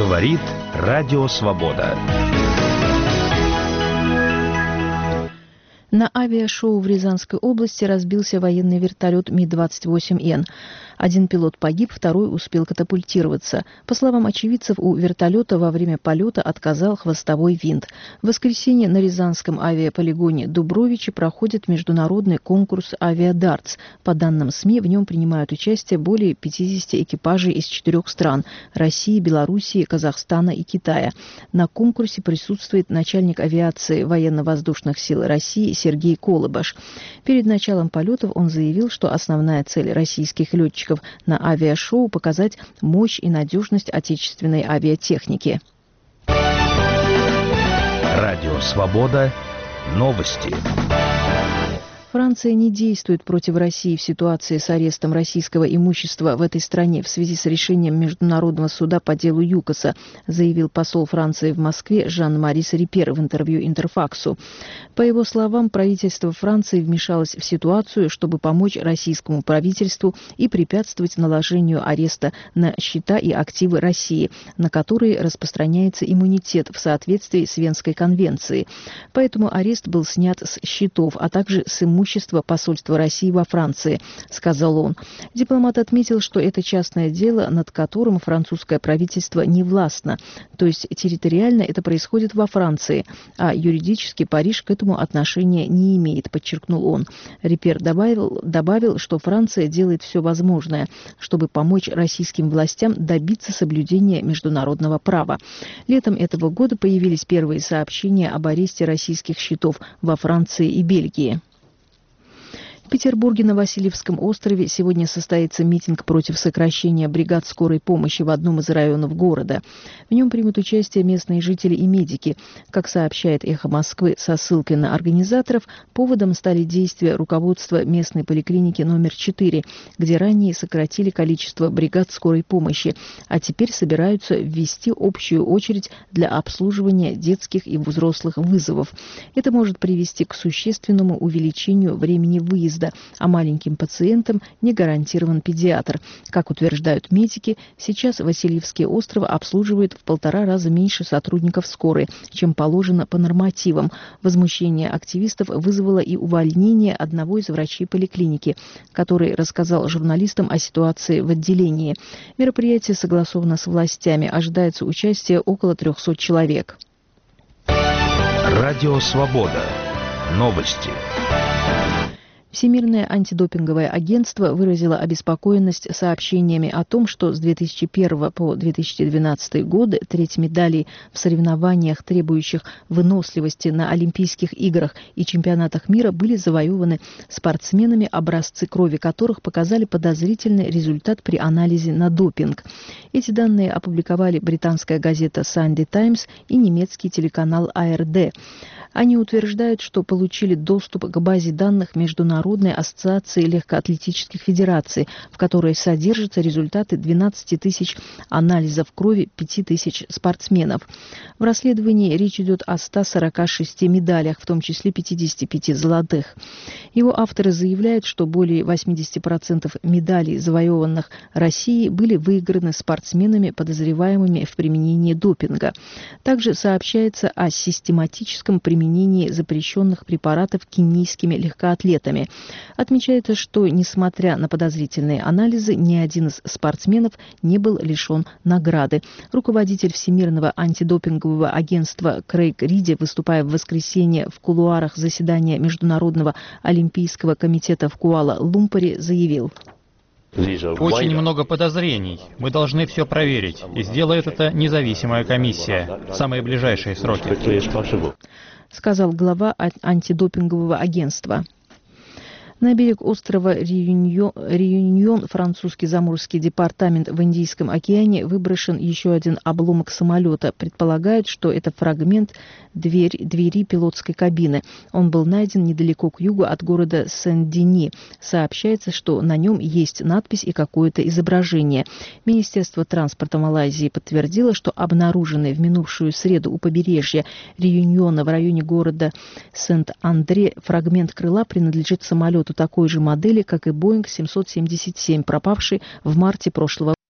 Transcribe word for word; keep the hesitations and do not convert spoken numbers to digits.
Говорит Радио Свобода. На авиашоу в Рязанской области разбился военный вертолет Ми двадцать восемь Н. Один пилот погиб, второй успел катапультироваться. По словам очевидцев, у вертолета во время полета отказал хвостовой винт. В воскресенье на Рязанском авиаполигоне Дубровичи проходит международный конкурс «Авиадартс». По данным СМИ, в нем принимают участие более пятидесяти экипажей из четырех стран – России, Белоруссии, Казахстана и Китая. На конкурсе присутствует начальник авиации военно-воздушных сил России Сергей Колыбаш. Перед началом полетов он заявил, что основная цель российских летчиков на авиашоу – показать мощь и надежность отечественной авиатехники. Радио Свобода. Новости. Франция не действует против России в ситуации с арестом российского имущества в этой стране в связи с решением Международного суда по делу ЮКОСа, заявил посол Франции в Москве Жан-Марис Рипер в интервью Интерфаксу. По его словам, правительство Франции вмешалось в ситуацию, чтобы помочь российскому правительству и препятствовать наложению ареста на счета и активы России, на которые распространяется иммунитет в соответствии с Венской конвенцией. Поэтому арест был снят с счетов, а также с имущества имущество посольства России во Франции, сказал он. Дипломат отметил, что это частное дело, над которым французское правительство не властно. То есть территориально это происходит во Франции, а юридически Париж к этому отношения не имеет, подчеркнул он. Рипер добавил, добавил, что Франция делает все возможное, чтобы помочь российским властям добиться соблюдения международного права. Летом этого года появились первые сообщения об аресте российских счетов во Франции и Бельгии. В Петербурге на Васильевском острове сегодня состоится митинг против сокращения бригад скорой помощи в одном из районов города. В нем примут участие местные жители и медики. Как сообщает «Эхо Москвы» со ссылкой на организаторов, поводом стали действия руководства местной поликлиники номер четыре, где ранее сократили количество бригад скорой помощи, а теперь собираются ввести общую очередь для обслуживания детских и взрослых вызовов. Это может привести к существенному увеличению времени выезда, а маленьким пациентам не гарантирован педиатр. Как утверждают медики, сейчас Васильевский остров обслуживает в полтора раза меньше сотрудников скорой, чем положено по нормативам. Возмущение активистов вызвало и увольнение одного из врачей поликлиники, который рассказал журналистам о ситуации в отделении. Мероприятие согласовано с властями. Ожидается участие около трехсот человек. Радио Свобода. Новости. Всемирное антидопинговое агентство выразило обеспокоенность сообщениями о том, что с две тысячи первого по две тысячи двенадцатый годы треть медалей в соревнованиях, требующих выносливости на Олимпийских играх и чемпионатах мира, были завоеваны спортсменами, образцы крови которых показали подозрительный результат при анализе на допинг. Эти данные опубликовали британская газета Sunday Times и немецкий телеканал А Эр Дэ. Они утверждают, что получили доступ к базе данных Международной ассоциации легкоатлетических федераций, в которой содержатся результаты двенадцати тысяч анализов крови пяти тысяч спортсменов. В расследовании речь идет о ста сорока шести медалях, в том числе пятидесяти пяти золотых. Его авторы заявляют, что более восьмидесяти процентов медалей, завоеванных Россией, были выиграны спортсменами, подозреваемыми в применении допинга. Также сообщается о систематическом применении применении запрещенных препаратов кенийскими легкоатлетами. Отмечается, что, несмотря на подозрительные анализы, ни один из спортсменов не был лишен награды. Руководитель Всемирного антидопингового агентства Крейг Риди, выступая в воскресенье в кулуарах заседания Международного олимпийского комитета в Куала-Лумпуре, заявил: Очень много подозрений. Мы должны все проверить. И сделает это независимая комиссия в самые ближайшие сроки, сказал глава антидопингового агентства. На берег острова Реюньон, Реюньон французский заморский департамент в Индийском океане выброшен еще один обломок самолета. Предполагают, что это фрагмент дверь, двери пилотской кабины. Он был найден недалеко к югу от города Сен-Дени. Сообщается, что на нем есть надпись и какое-то изображение. Министерство транспорта Малайзии подтвердило, что обнаруженный в минувшую среду у побережья Реюньона в районе города Сент-Андре фрагмент крыла принадлежит самолету такой же модели, как и Боинг семьсот семьдесят семь, пропавший в марте прошлого года.